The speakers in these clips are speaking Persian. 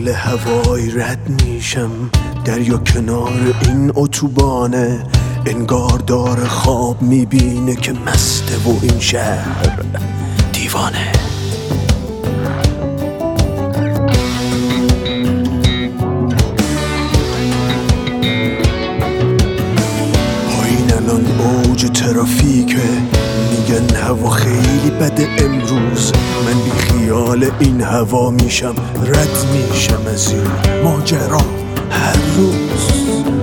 پل هوایی رد میشم، دریا کنار این اتوبانه، انگار داره خواب میبینه که مسته و این شهر دیوانه. پایین الان اوج ترافیکه، میگن هوا خیلی بده امروز، من بی خیال این هوا میشم، رد میشم از این ماجرا هر روز.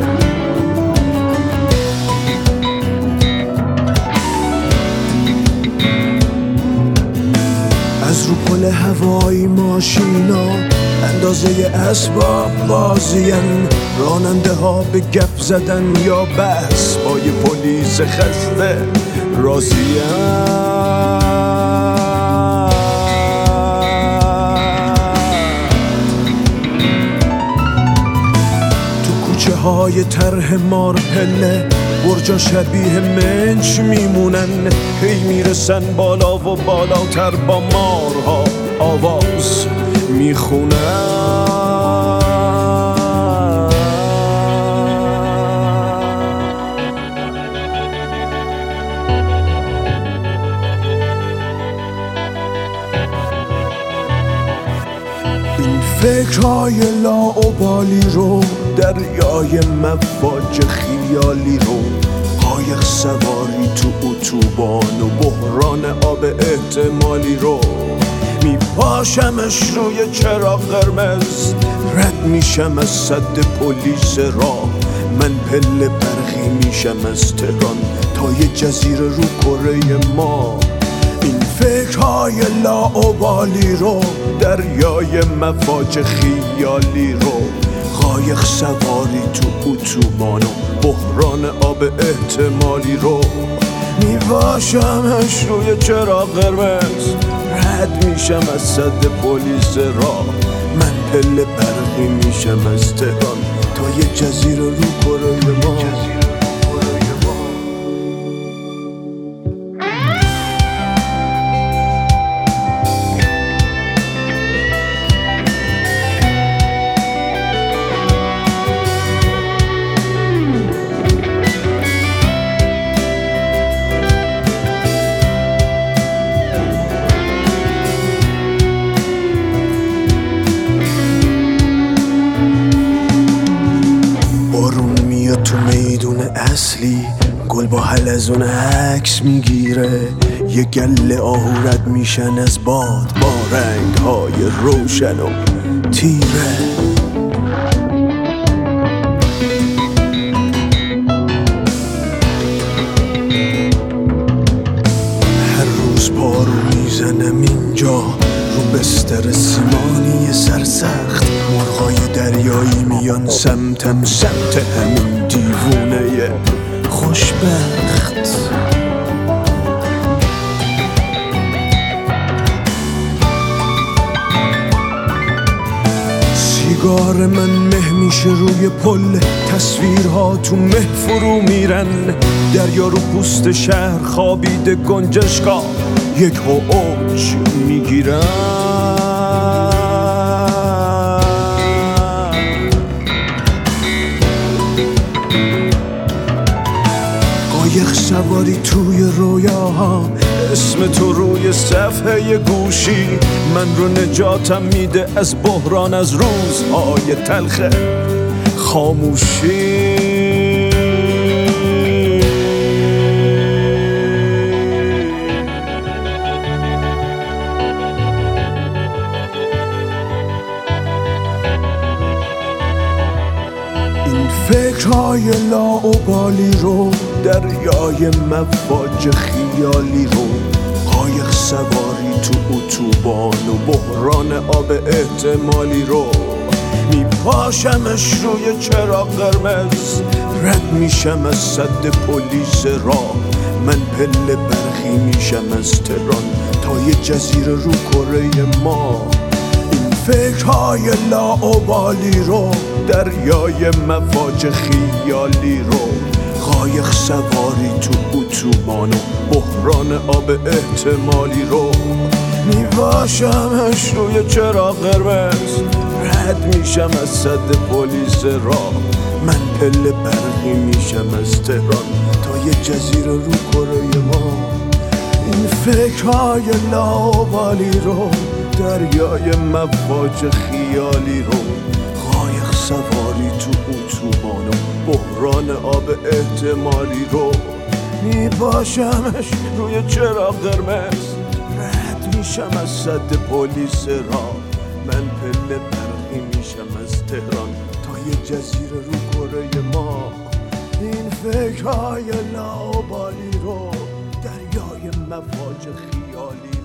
از رو پل هوایی ماشینا اندازه اسباب بازین، راننده ها به گپ زدن یا بحث با یه پلیس خسته راضین. های طرح مارپله برجا شبیه منچ میمونن، هی میرسن بالا و بالاتر، با مارها آواز میخونن. این فکرهای لاابالی رو، دریای مواج خیالی رو، قایق سواری تو اتوبان و بحران آب احتمالی رو، میپاشمش روی چراغ قرمز، رد میشم از سد پلیس راه، من پله برقی میشم از تهران تا یه جزیره رو کره ما. این فکرهای لاابالی رو، دریای مواج خیالی رو، قایق سواری تو اتوبان و بحران آب احتمالی رو، میباشمش روی چراغ قرمز، رد میشم از سد پلیس راه، من پله برقی میشم از تهران تا یه جزیره رو کره ما. تو میدون اصلی گل با حلزون عکس میگیره، یه گله آهو رد میشن از باد با رنگ‌های روشن و تیره. هر روز پارو میزنم اینجا رو بستر سیمانی سرسخت، مرغای دریایی میان سمتم، سمت همین دیوونه خوشبخت. سیگار من مه میشه روی پل، تصویرها تو مه فرو میرن، دریا رو پوست شهر خوابیده، گنجشکا یک اوج میگیرن. قایق سواری توی رویاها، اسم تو روی صفحه گوشی، من رو نجاتم میده از بحران، از روزهای تلخ خاموشی. فکرهای لاابالی رو، دریای مواج خیالی رو، قایق سواری تو اتوبان و بحران آب احتمالی رو، میپاشمش روی چراغ قرمز، رد میشم از سد پلیس راه، من پله برقی میشم از تهران تا یه جزیره رو کره ما. فکرهای لاابالی رو، دریای مواج خیالی رو، قایق سواری تو اتوبان و بحران آب احتمالی رو، میباشمش روی چراغ قرمز، رد میشم از صد پلیس راه. من پله برقی میشم از تهران تا یه جزیره رو کره ما. این فکرهای لاوالی رو، دریای مواج خیالی رو، قایق سواری تو اتوبان و بحران آب احتمالی رو، میباشمش روی چراغ قرمز، رد میشم از صد پلیس راه. من پله برقی میشم از تهران تا یه جزیره رو کره ما. این فکرهای لاابالی رو، دریای مواج خیالی